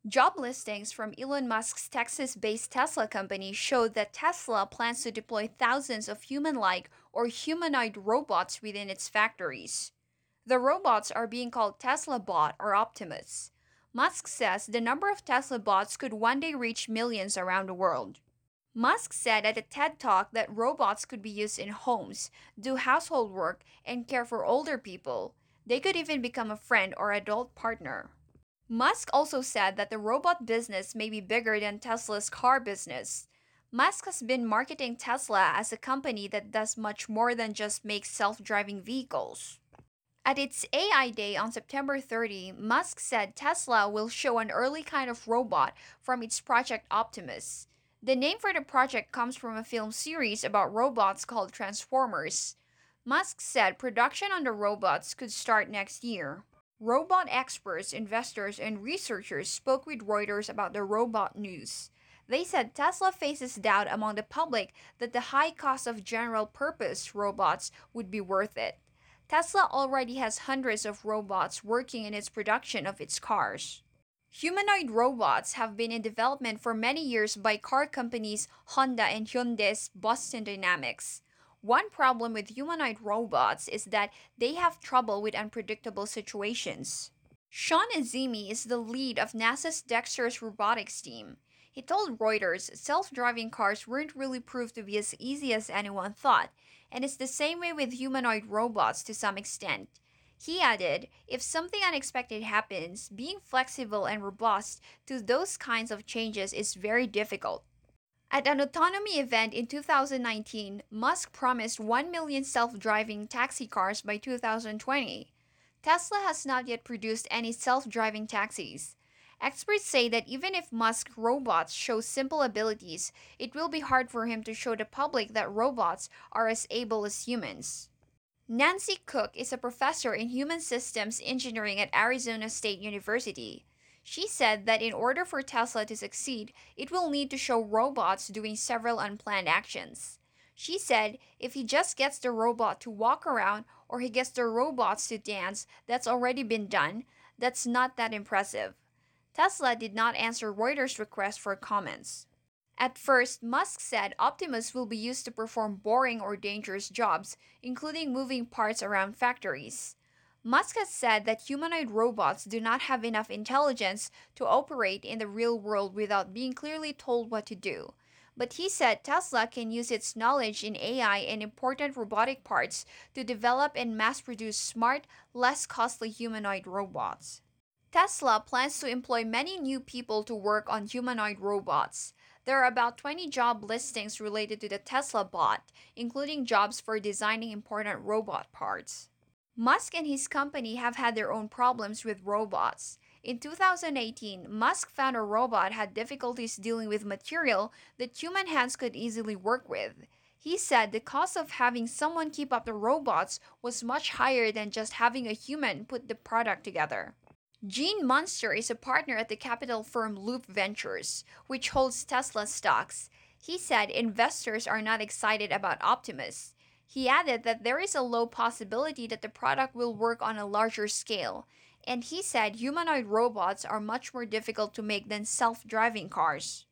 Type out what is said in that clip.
Job listings from Elon Musk's Texas based Tesla company showed that Tesla plans to deploy thousands of human like or humanoid robots within its factories. The robots are being called Tesla Bot or Optimus. Musk says the number of Tesla bots could one day reach millions around the world. Musk said at a TED Talk that robots could be used in homes, do household work, and care for older people. They could even become a friend or adult partner. Musk also said that the robot business may be bigger than Tesla's car business. Musk has been marketing Tesla as a company that does much more than just make self driving vehicles. At its AI Day on September 30, Musk said Tesla will show an early kind of robot from its Project Optimus. The name for the project comes from a film series about robots called Transformers. Musk said production on the robots could start next year. Robot experts, investors, and researchers spoke with Reuters about the robot news. They said Tesla faces doubt among the public that the high cost of general purpose robots would be worth it. Tesla already has hundreds of robots working in its production of its cars. Humanoid robots have been in development for many years by car companies Honda and Hyundai's Boston Dynamics. One problem with humanoid robots is that they have trouble with unpredictable situations. Sean Azimi is the lead of NASA's Dexter's robotics team. He told Reuters self driving cars weren't really proved to be as easy as anyone thought, and it's the same way with humanoid robots to some extent. He added, if something unexpected happens, being flexible and robust to those kinds of changes is very difficult. At an autonomy event in 2019, Musk promised 1 million self driving taxi cars by 2020. Tesla has not yet produced any self driving taxis. Experts say that even if Musk robots show simple abilities, it will be hard for him to show the public that robots are as able as humans. Nancy Cook is a professor in human systems engineering at Arizona State University. She said that in order for Tesla to succeed, it will need to show robots doing several unplanned actions. She said if he just gets the robot to walk around or he gets the robots to dance, that's already been done. That's not that impressive. Tesla did not answer Reuters' request for comments. At first, Musk said Optimus will be used to perform boring or dangerous jobs, including moving parts around factories. Musk has said that humanoid robots do not have enough intelligence to operate in the real world without being clearly told what to do. But he said Tesla can use its knowledge in AI and important robotic parts to develop and mass produce smart, less costly humanoid robots. Tesla plans to employ many new people to work on humanoid robots. There are about 20 job listings related to the Tesla bot, including jobs for designing important robot parts. Musk and his company have had their own problems with robots. In 2018, Musk found a robot had difficulties dealing with material that human hands could easily work with. He said the cost of having someone keep up the robots was much higher than just having a human put the product together. Gene Munster is a partner at the capital firm Loop Ventures, which holds Tesla stocks. He said investors are not excited about Optimus. He added that there is a low possibility that the product will work on a larger scale, and he said humanoid robots are much more difficult to make than self driving cars.